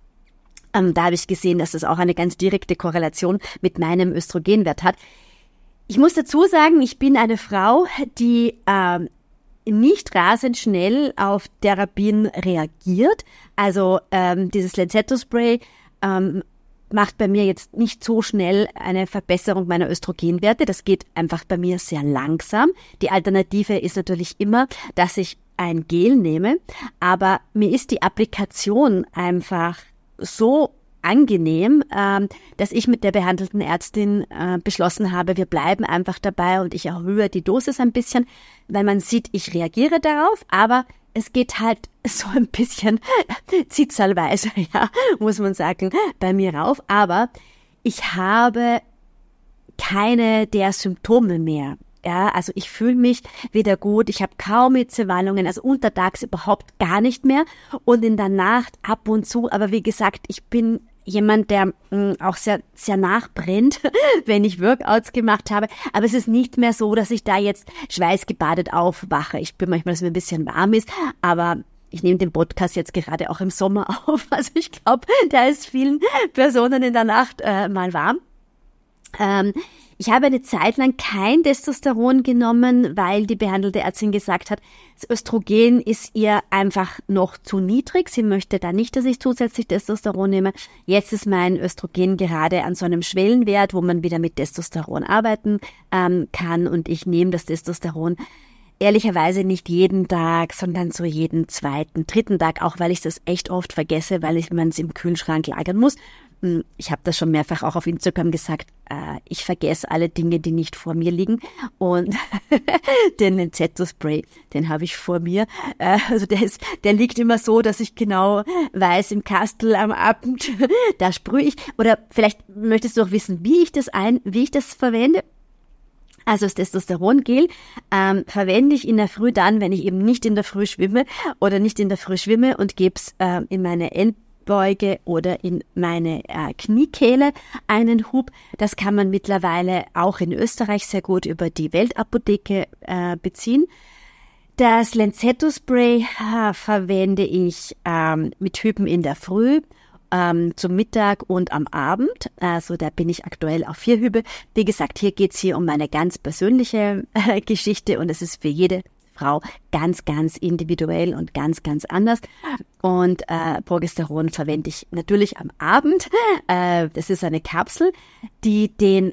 Ähm, da habe ich gesehen, dass das auch eine ganz direkte Korrelation mit meinem Östrogenwert hat. Ich muss dazu sagen, ich bin eine Frau, die ähm, nicht rasend schnell auf Therapien reagiert. Also ähm, dieses Lenzetto-Spray ähm, macht bei mir jetzt nicht so schnell eine Verbesserung meiner Östrogenwerte. Das geht einfach bei mir sehr langsam. Die Alternative ist natürlich immer, dass ich ein Gel nehme. Aber mir ist die Applikation einfach so angenehm, ähm, dass ich mit der behandelten Ärztin äh, beschlossen habe, wir bleiben einfach dabei und ich erhöhe die Dosis ein bisschen, weil man sieht, ich reagiere darauf, aber es geht halt so ein bisschen zicksalweise, ja, muss man sagen, bei mir rauf. Aber ich habe keine der Symptome mehr. Ja, also ich fühle mich wieder gut, ich habe kaum Hitzewallungen, also untertags überhaupt gar nicht mehr und in der Nacht ab und zu, aber wie gesagt, ich bin jemand, der mh, auch sehr sehr nachbrennt, wenn ich Workouts gemacht habe, aber es ist nicht mehr so, dass ich da jetzt schweißgebadet aufwache. Ich spüre manchmal, dass mir ein bisschen warm ist, aber ich nehme den Podcast jetzt gerade auch im Sommer auf, also ich glaube, da ist vielen Personen in der Nacht äh, mal warm. Ähm, Ich habe eine Zeit lang kein Testosteron genommen, weil die behandelte Ärztin gesagt hat, das Östrogen ist ihr einfach noch zu niedrig. Sie möchte da nicht, dass ich zusätzlich Testosteron nehme. Jetzt ist mein Östrogen gerade an so einem Schwellenwert, wo man wieder mit Testosteron arbeiten ähm, kann. Und ich nehme das Testosteron ehrlicherweise nicht jeden Tag, sondern so jeden zweiten, dritten Tag, auch weil ich das echt oft vergesse, weil ich man es im Kühlschrank lagern muss. Ich habe das schon mehrfach auch auf Instagram gesagt, äh, ich vergesse alle Dinge, die nicht vor mir liegen und den Lenzetto-Spray, den habe ich vor mir. Äh, also der ist, der liegt immer so, dass ich genau weiß, im Kastel am Abend, da sprühe ich. Oder vielleicht möchtest du auch wissen, wie ich das ein, wie ich das verwende. Also das Testosterongel ähm, verwende ich in der Früh dann, wenn ich eben nicht in der Früh schwimme oder nicht in der Früh schwimme und gebe es äh, in meine End Beuge oder in meine äh, Kniekehle einen Hub. Das kann man mittlerweile auch in Österreich sehr gut über die Weltapotheke äh, beziehen. Das Lenzetto-Spray äh, verwende ich ähm, mit Hüben in der Früh, ähm, zum Mittag und am Abend. Also da bin ich aktuell auf vier Hübe. Wie gesagt, hier geht's hier um meine ganz persönliche äh, Geschichte und es ist für jede Frau ganz, ganz individuell und ganz, ganz anders. Und äh, Progesteron verwende ich natürlich am Abend. Äh, das ist eine Kapsel, die den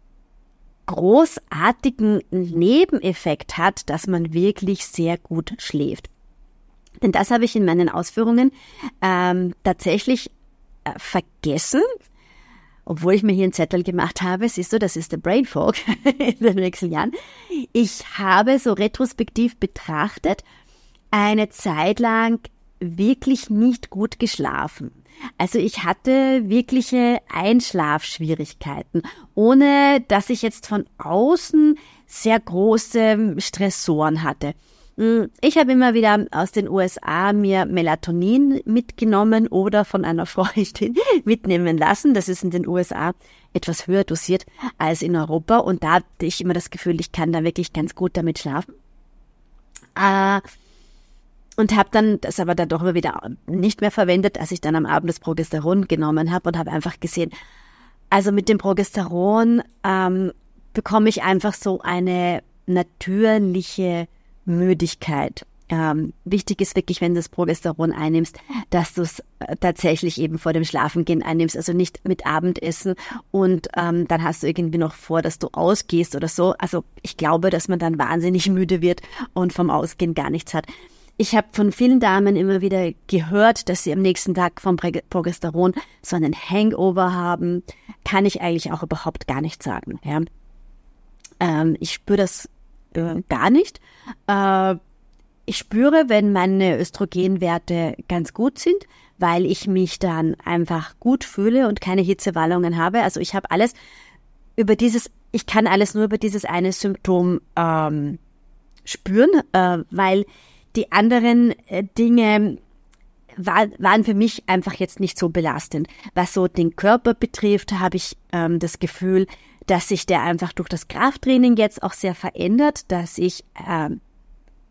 großartigen Nebeneffekt hat, dass man wirklich sehr gut schläft. Denn das habe ich in meinen Ausführungen ähm, tatsächlich äh, vergessen. Obwohl ich mir hier einen Zettel gemacht habe, siehst du, das ist der Brain Fog in den Wechseljahren. Ich habe so retrospektiv betrachtet eine Zeit lang wirklich nicht gut geschlafen. Also ich hatte wirkliche Einschlafschwierigkeiten, ohne dass ich jetzt von außen sehr große Stressoren hatte. Ich habe immer wieder aus den U S A mir Melatonin mitgenommen oder von einer Freundin mitnehmen lassen. Das ist in den U S A etwas höher dosiert als in Europa und da hatte ich immer das Gefühl, ich kann da wirklich ganz gut damit schlafen. Äh, und habe dann das aber dann doch immer wieder nicht mehr verwendet, als ich dann am Abend das Progesteron genommen habe und habe einfach gesehen, also mit dem Progesteron ähm, bekomme ich einfach so eine natürliche Müdigkeit. Ähm, wichtig ist wirklich, wenn du das Progesteron einnimmst, dass du es äh, tatsächlich eben vor dem Schlafengehen einnimmst, also nicht mit Abendessen und ähm, dann hast du irgendwie noch vor, dass du ausgehst oder so. Also ich glaube, dass man dann wahnsinnig müde wird und vom Ausgehen gar nichts hat. Ich habe von vielen Damen immer wieder gehört, dass sie am nächsten Tag vom Progesteron so einen Hangover haben. Kann ich eigentlich auch überhaupt gar nicht sagen. Ja. Ähm, ich spüre das äh, gar nicht. Äh, ich spüre, wenn meine Östrogenwerte ganz gut sind, weil ich mich dann einfach gut fühle und keine Hitzewallungen habe. Also ich habe alles über dieses, ich kann alles nur über dieses eine Symptom ähm, spüren, äh, weil die anderen äh, Dinge war, waren für mich einfach jetzt nicht so belastend. Was so den Körper betrifft, habe ich ähm, das Gefühl, dass sich der einfach durch das Krafttraining jetzt auch sehr verändert, dass ich ähm,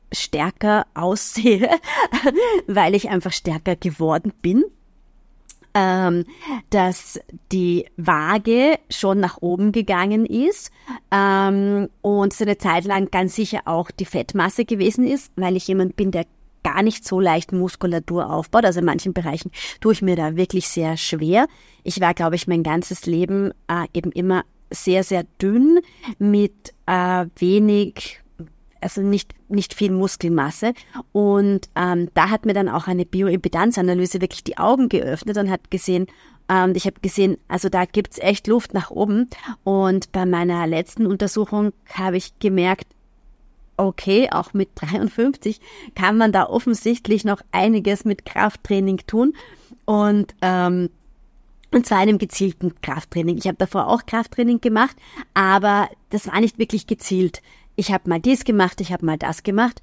stärker aussehe, weil ich einfach stärker geworden bin. ähm, dass die Waage schon nach oben gegangen ist ähm, und es eine Zeit lang ganz sicher auch die Fettmasse gewesen ist, weil ich jemand bin, der gar nicht so leicht Muskulatur aufbaut. Also in manchen Bereichen tue ich mir da wirklich sehr schwer. Ich war, glaube ich, mein ganzes Leben äh, eben immer sehr, sehr dünn mit äh, wenig, also nicht nicht viel Muskelmasse. Und ähm, da hat mir dann auch eine Bioimpedanzanalyse wirklich die Augen geöffnet und hat gesehen, ähm, ich habe gesehen, also da gibt's echt Luft nach oben. Und bei meiner letzten Untersuchung habe ich gemerkt, okay, auch mit dreiundfünfzig kann man da offensichtlich noch einiges mit Krafttraining tun und ähm, und zwar einem gezielten Krafttraining. Ich habe davor auch Krafttraining gemacht, aber das war nicht wirklich gezielt. Ich habe mal dies gemacht, ich habe mal das gemacht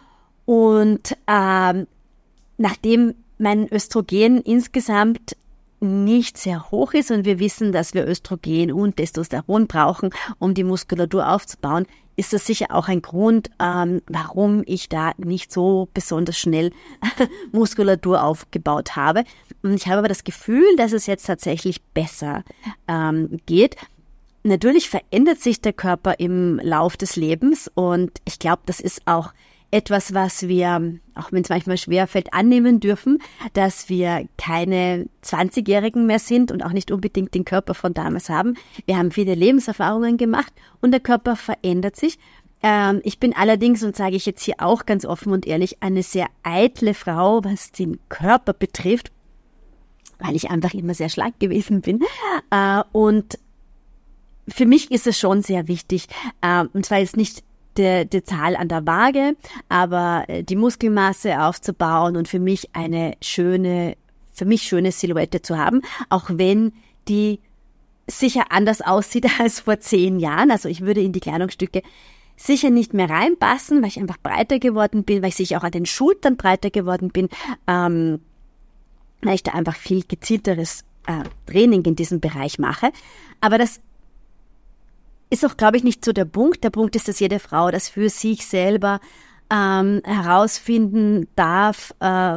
und ähm, nachdem mein Östrogen insgesamt nicht sehr hoch ist und wir wissen, dass wir Östrogen und Testosteron brauchen, um die Muskulatur aufzubauen, ist das sicher auch ein Grund, ähm, warum ich da nicht so besonders schnell Muskulatur aufgebaut habe. Und ich habe aber das Gefühl, dass es jetzt tatsächlich besser ähm, geht. Natürlich verändert sich der Körper im Lauf des Lebens und ich glaube, das ist auch etwas, was wir, auch wenn es manchmal schwerfällt, annehmen dürfen, dass wir keine zwanzigjährigen mehr sind und auch nicht unbedingt den Körper von damals haben. Wir haben viele Lebenserfahrungen gemacht und der Körper verändert sich. Ähm, ich bin allerdings, und sage ich jetzt hier auch ganz offen und ehrlich, eine sehr eitle Frau, was den Körper betrifft, weil ich einfach immer sehr schlank gewesen bin. Äh, und für mich ist es schon sehr wichtig, äh, und zwar jetzt nicht Die, die Zahl an der Waage, aber die Muskelmasse aufzubauen und für mich eine schöne, für mich schöne Silhouette zu haben, auch wenn die sicher anders aussieht als vor zehn Jahren. Also ich würde in die Kleidungsstücke sicher nicht mehr reinpassen, weil ich einfach breiter geworden bin, weil ich sicher auch an den Schultern breiter geworden bin, ähm, weil ich da einfach viel gezielteres äh, Training in diesem Bereich mache. Aber das ist auch, glaube ich, nicht so der Punkt. Der Punkt ist, dass jede Frau das für sich selber ähm, herausfinden darf, äh,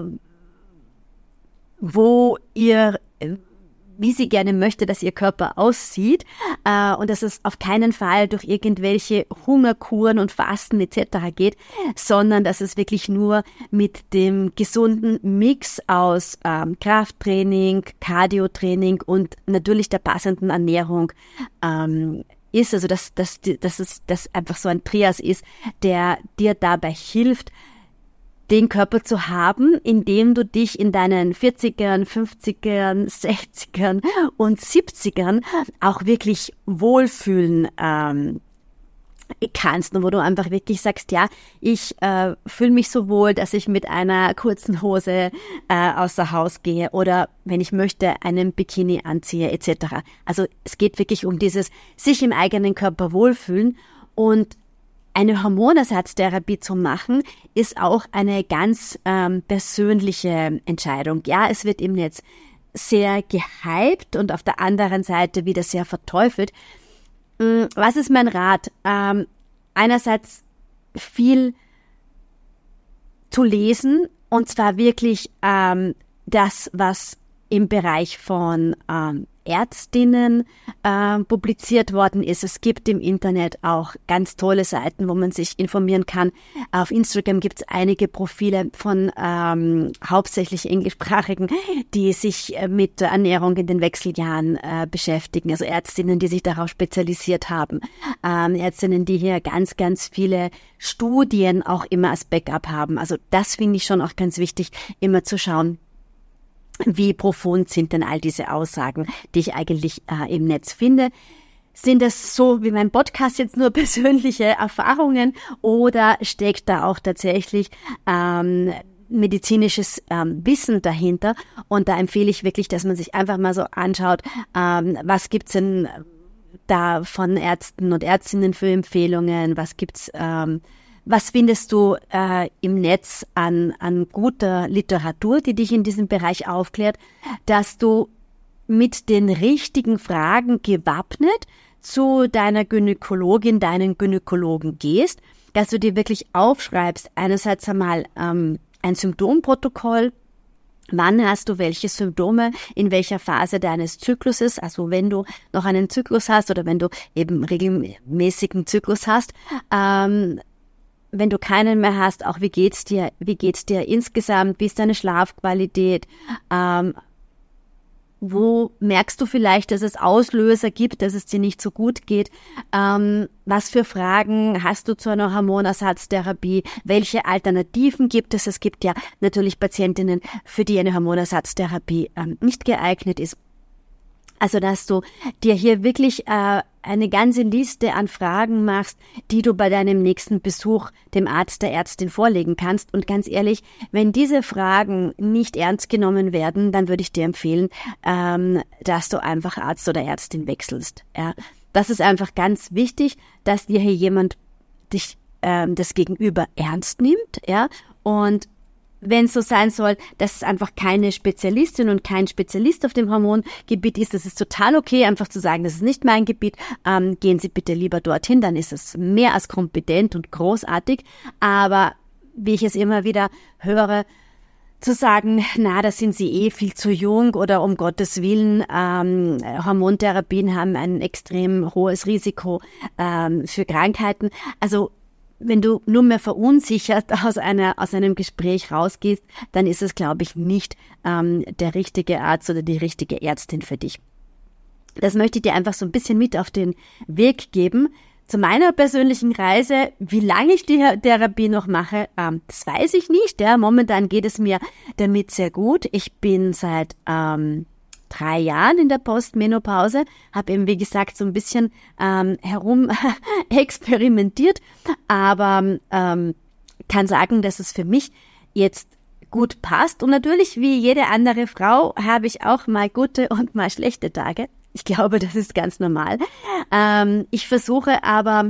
wo ihr, wie sie gerne möchte, dass ihr Körper aussieht äh, und dass es auf keinen Fall durch irgendwelche Hungerkuren und Fasten et cetera geht, sondern dass es wirklich nur mit dem gesunden Mix aus ähm, Krafttraining, Cardiotraining und natürlich der passenden Ernährung ähm, ist, also dass, dass, dass es dass einfach so ein Trias ist, der dir dabei hilft, den Körper zu haben, in dem du dich in deinen vierzigern, fünfzigern, sechzigern und siebzigern auch wirklich wohlfühlen ähm, kannst und wo du einfach wirklich sagst, ja, ich äh, fühle mich so wohl, dass ich mit einer kurzen Hose äh, außer Haus gehe oder wenn ich möchte, einen Bikini anziehe et cetera. Also es geht wirklich um dieses sich im eigenen Körper wohlfühlen und eine Hormonersatztherapie zu machen, ist auch eine ganz ähm, persönliche Entscheidung. Ja, es wird eben jetzt sehr gehypt und auf der anderen Seite wieder sehr verteufelt. Was ist mein Rat? Ähm, einerseits viel zu lesen und zwar wirklich ähm, das, was im Bereich von ähm, Ärztinnen äh, publiziert worden ist. Es gibt im Internet auch ganz tolle Seiten, wo man sich informieren kann. Auf Instagram gibt es einige Profile von ähm, hauptsächlich englischsprachigen, die sich äh, mit der Ernährung in den Wechseljahren äh, beschäftigen. Also Ärztinnen, die sich darauf spezialisiert haben. Ähm, Ärztinnen, die hier ganz, ganz viele Studien auch immer als Backup haben. Also das finde ich schon auch ganz wichtig, immer zu schauen, wie profund sind denn all diese Aussagen, die ich eigentlich äh, im Netz finde? Sind das so wie mein Podcast jetzt nur persönliche Erfahrungen oder steckt da auch tatsächlich ähm, medizinisches ähm, Wissen dahinter? Und da empfehle ich wirklich, dass man sich einfach mal so anschaut, ähm, was gibt's denn da von Ärzten und Ärztinnen für Empfehlungen, was gibt's ähm, Was findest du äh, im Netz an, an guter Literatur, die dich in diesem Bereich aufklärt, dass du mit den richtigen Fragen gewappnet zu deiner Gynäkologin, deinen Gynäkologen gehst, dass du dir wirklich aufschreibst, einerseits einmal ähm, ein Symptomprotokoll, Wann hast du welche Symptome, in welcher Phase deines Zykluses, also wenn du noch einen Zyklus hast oder wenn du eben regelmäßigen Zyklus hast, ähm, wenn du keinen mehr hast, auch wie geht's dir, wie geht's dir insgesamt, wie ist deine Schlafqualität, ähm, wo merkst du vielleicht, dass es Auslöser gibt, dass es dir nicht so gut geht? Ähm, was für Fragen hast du zu einer Hormonersatztherapie? Welche Alternativen gibt es? Es gibt ja natürlich Patientinnen, für die eine Hormonersatztherapie ähm, nicht geeignet ist. Also, dass du dir hier wirklich äh, eine ganze Liste an Fragen machst, die du bei deinem nächsten Besuch dem Arzt, der Ärztin vorlegen kannst. Und ganz ehrlich, wenn diese Fragen nicht ernst genommen werden, dann würde ich dir empfehlen, ähm, dass du einfach Arzt oder Ärztin wechselst. Ja, das ist einfach ganz wichtig, dass dir hier jemand dich ähm, das Gegenüber ernst nimmt. Ja, und wenn es so sein soll, dass es einfach keine Spezialistin und kein Spezialist auf dem Hormongebiet ist, das ist total okay, einfach zu sagen, das ist nicht mein Gebiet, ähm, gehen Sie bitte lieber dorthin, dann ist es mehr als kompetent und großartig. Aber wie ich es immer wieder höre, zu sagen, na, da sind Sie eh viel zu jung oder um Gottes Willen, ähm, Hormontherapien haben ein extrem hohes Risiko ähm, für Krankheiten. Also wenn du nur mehr verunsichert aus einer aus einem Gespräch rausgehst, dann ist es, glaube ich, nicht ähm, der richtige Arzt oder die richtige Ärztin für dich. Das möchte ich dir einfach so ein bisschen mit auf den Weg geben. Zu meiner persönlichen Reise, wie lange ich die Therapie noch mache, ähm, das weiß ich nicht. Ja, momentan geht es mir damit sehr gut. Ich bin seit ähm, drei Jahren in der Postmenopause, habe eben, wie gesagt, so ein bisschen ähm, herum experimentiert, aber ähm, kann sagen, dass es für mich jetzt gut passt. Und natürlich, wie jede andere Frau, habe ich auch mal gute und mal schlechte Tage. Ich glaube, das ist ganz normal. Ähm, ich versuche aber,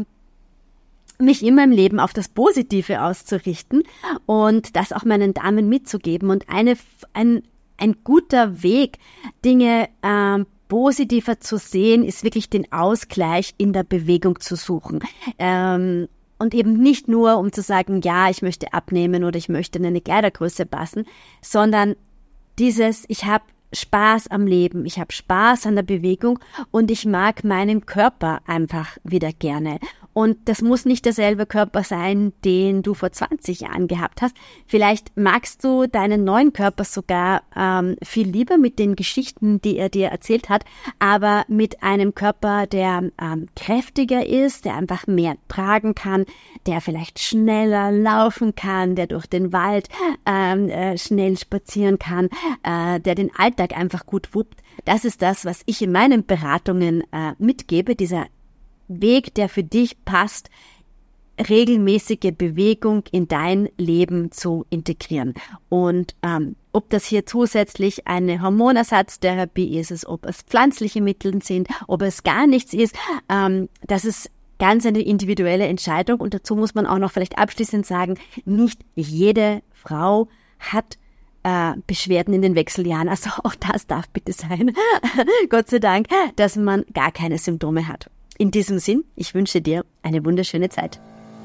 mich immer im Leben auf das Positive auszurichten und das auch meinen Damen mitzugeben. Und eine, ein Ein guter Weg, Dinge ähm, positiver zu sehen, ist wirklich den Ausgleich in der Bewegung zu suchen. Ähm, und eben nicht nur, um zu sagen, ja, ich möchte abnehmen oder ich möchte in eine Kleidergröße passen, sondern dieses, ich habe Spaß am Leben, ich habe Spaß an der Bewegung und ich mag meinen Körper einfach wieder gerne. Und das muss nicht derselbe Körper sein, den du vor zwanzig Jahren gehabt hast. Vielleicht magst du deinen neuen Körper sogar ähm, viel lieber mit den Geschichten, die er dir erzählt hat, aber mit einem Körper, der ähm, kräftiger ist, der einfach mehr tragen kann, der vielleicht schneller laufen kann, der durch den Wald ähm, äh, schnell spazieren kann, äh, der den Alltag einfach gut wuppt. Das ist das, was ich in meinen Beratungen äh, mitgebe, dieser Weg, der für dich passt, regelmäßige Bewegung in dein Leben zu integrieren. Und ähm, ob das hier zusätzlich eine Hormonersatztherapie ist, es, ob es pflanzliche Mittel sind, ob es gar nichts ist, ähm, das ist ganz eine individuelle Entscheidung. Und dazu muss man auch noch vielleicht abschließend sagen, nicht jede Frau hat äh, Beschwerden in den Wechseljahren. Also auch das darf bitte sein, Gott sei Dank, dass man gar keine Symptome hat. In diesem Sinn, ich wünsche dir eine wunderschöne Zeit.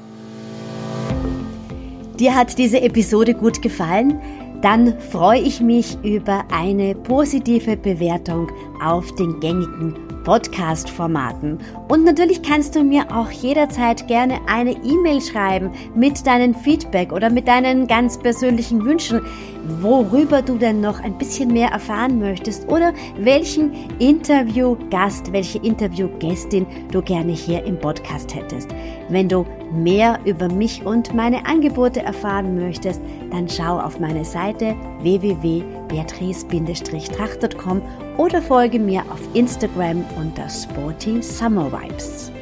Dir hat diese Episode gut gefallen? Dann freue ich mich über eine positive Bewertung auf den gängigen Podcast-Formaten. Und natürlich kannst du mir auch jederzeit gerne eine E-Mail schreiben mit deinem Feedback oder mit deinen ganz persönlichen Wünschen, worüber du denn noch ein bisschen mehr erfahren möchtest oder welchen Interviewgast, welche Interviewgästin du gerne hier im Podcast hättest. Wenn du mehr über mich und meine Angebote erfahren möchtest, dann schau auf meine Seite w w w punkt beatrice tracht punkt com oder folge mir auf Instagram unter Sporty Summer Vibes.